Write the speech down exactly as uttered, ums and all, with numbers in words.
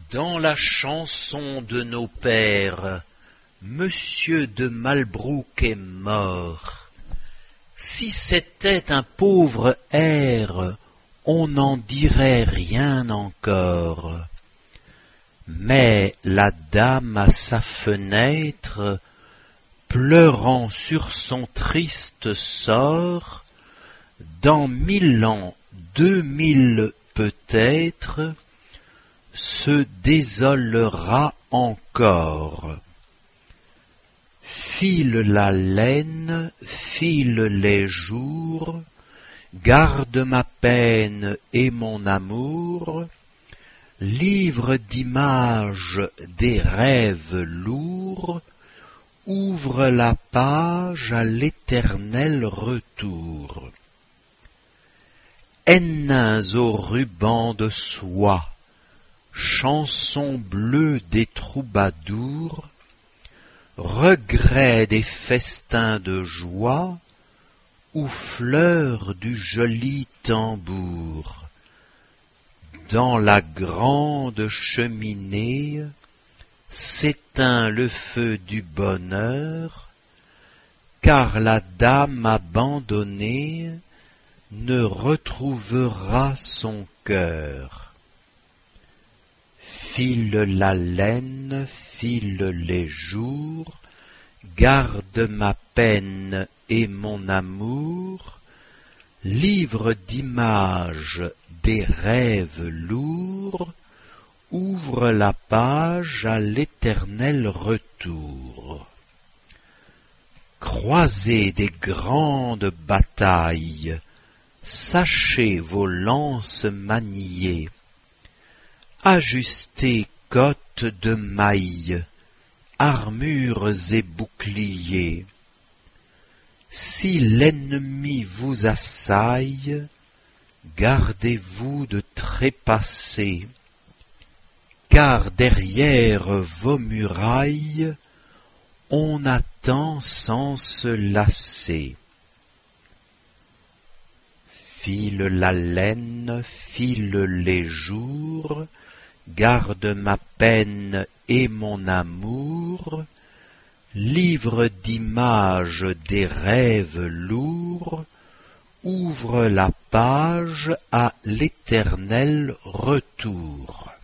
Dans la chanson de nos pères, Monsieur de Malbrouck est mort. Si c'était un pauvre air, on n'en dirait rien encore. Mais la dame à sa fenêtre, pleurant sur son triste sort, dans mille ans, deux mille peut-être, se désolera encore. File la laine, file les jours, garde ma peine et mon amour, livre d'images des rêves lourds, ouvre la page à l'éternel retour. Aînins aux rubans de soie, chansons bleues des troubadours, regrets des festins de joie, ou fleurs du joli tambour. Dans la grande cheminée s'éteint le feu du bonheur, car la dame abandonnée ne retrouvera son cœur. File la laine, file les jours, garde ma peine et mon amour, livre d'images des rêves lourds, ouvre la page à l'éternel retour. Croisez des grandes batailles, sachez vos lances manier, ajustez cottes de mailles, armures et boucliers. Si l'ennemi vous assaille, gardez-vous de trépasser, car derrière vos murailles, on attend sans se lasser. File la laine, file les jours, garde ma peine et mon amour, livre d'images des rêves lourds, ouvre la page à l'éternel retour.